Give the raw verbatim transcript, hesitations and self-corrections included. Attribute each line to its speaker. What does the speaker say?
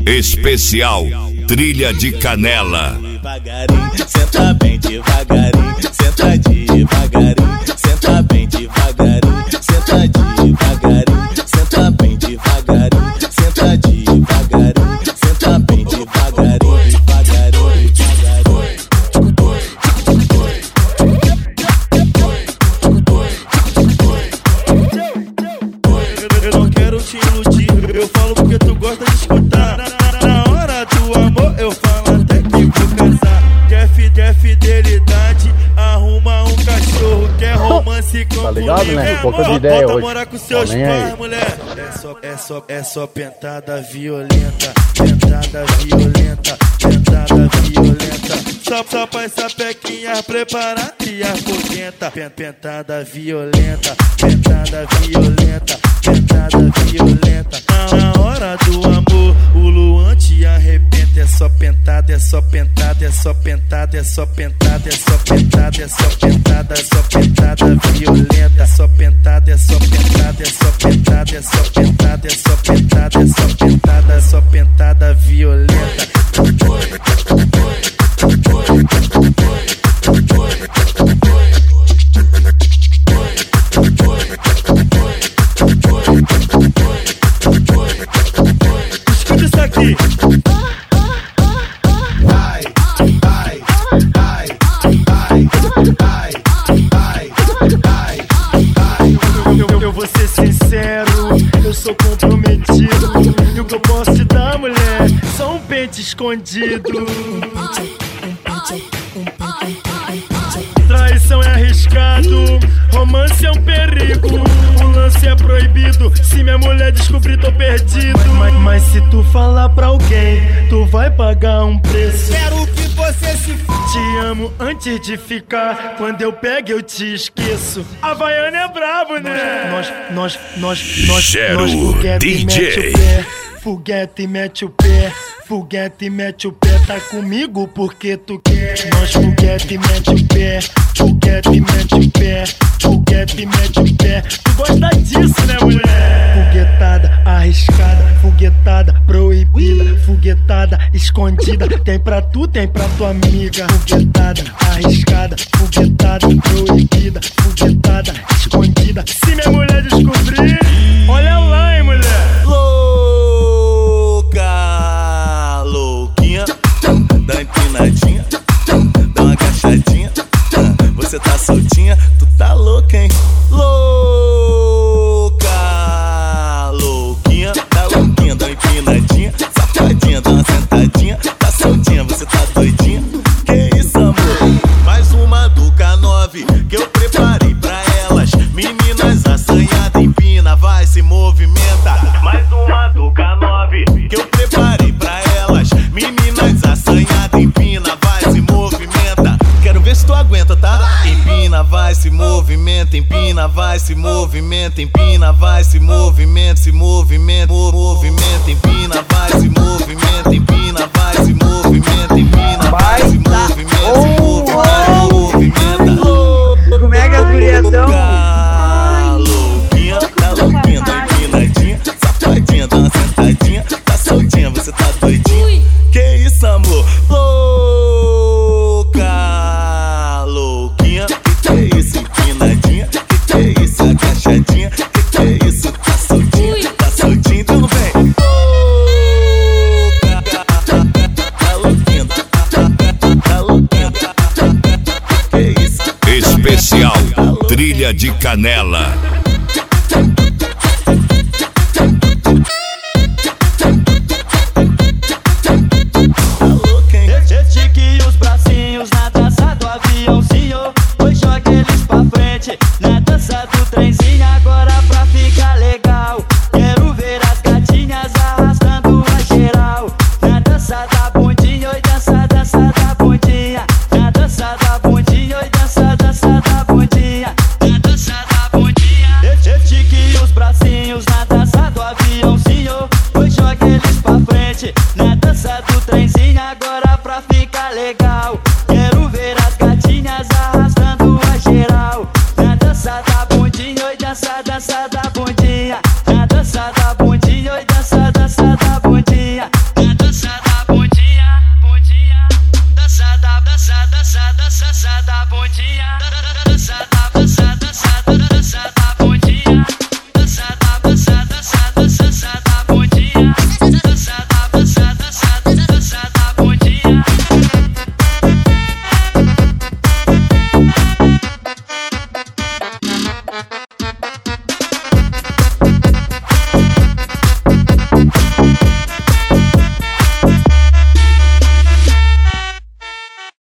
Speaker 1: Especial Trilha de Canela.
Speaker 2: Devagarinho, senta bem devagarinho, senta devagarinho, senta bem devagarinho, senta devagarinho, senta bem devagarinho, senta devagarinho, senta bem devagarinho, devagarinho, devagarinho. Eu não quero te iludir, eu falo porque tu gosta de escutar. Na hora do amor eu falo até que vou casar. Quer, fi, quer fidelidade, arruma um cachorro. Quer romance com
Speaker 3: tá ligado,
Speaker 2: comigo,
Speaker 3: né?
Speaker 2: é
Speaker 3: Pouca
Speaker 2: amor.
Speaker 3: ideia
Speaker 2: Volta
Speaker 3: hoje.
Speaker 2: morar com seus
Speaker 3: Tá
Speaker 2: pais, mulher. É só, é só, é só pentada violenta, pentada violenta, pentada violenta. Só, só pra essa pequinha preparada e afoguenta. Pentada violenta, pentada violenta, pentada violenta. Na hora do amor, o Luan te arrebenta. É só pentada, é só pentada, é só pentada, é só pentada, é só pentada, é só pentada, é só pentada violenta. É só pentada, é só pentada, é só pentada, é só pentada, é só pentada, é só pentada, é só pentada violenta. Escuta isso aqui. Ai, ai, ai, ai, ai, ai, ai, ai, ai. Eu, eu vou ser sincero, eu sou comprometido. E o que eu posso te dar, mulher, só um pente escondido. Traição é arriscado, romance é um perigo. O lance é proibido, se minha mulher descobrir tô perdido. Mas, mas se tu falar pra alguém, tu vai pagar um preço. Quero que você se f... Te amo antes de ficar, quando eu pego eu te esqueço. Havaiana é brabo, né? Nós, nós, nós, nós,
Speaker 1: Gero
Speaker 2: nós foguete
Speaker 1: D J.
Speaker 2: mete o pé, foguete mete o pé. Foguete mete o pé, tá comigo porque tu quer. Nós foguete mete o pé, foguete mete o pé, foguete mete o pé. Tu gosta disso, né, mulher? Foguetada, arriscada, foguetada, proibida, foguetada, escondida. Tem pra tu, tem pra tua amiga. Foguetada, arriscada, foguetada, proibida, foguetada, escondida. Se minha mulher descobrir, olha lá, hein, mulher. Dá empinadinha, dá uma agachadinha. Você tá soltinha, tu tá louca, hein? Louca, louquinha, tá louquinha, dá uma empinadinha, safadinha, dá uma sentadinha. Tá soltinha, você tá doidinha. Que isso, amor? Mais uma do K nove que eu preparei pra elas. Meninas assanhadas, empina, vai, se movimenta. Mais uma do K nove que eu preparei pra elas. Meninas assanhadas, empina, vai, se movimenta. Quero ver se tu aguenta, tá? Empina, vai, se movimenta, empina, vai, se movimenta, empina, vai, se movimenta, se movimenta, movimenta, empina, vai, se movimenta, empina, vai, se movimenta, empina, vai, se movimenta, se movimenta, movimenta.
Speaker 4: Como é que é a guriação?
Speaker 2: Louquinha, tá louquinha, tá empinadinha, safadinha, dá uma sentadinha. Tá soltinha, você tá doidinha. Que isso, amor? Louca, louquinha. Que que é isso, empinadinha? Que que é isso, agachadinha? Que que é isso, tá soltinha? Tá soltinha, então não vem. Louca, tá louquinha, tá louquinha. Que que é isso?
Speaker 1: Especial Trilha de Canela.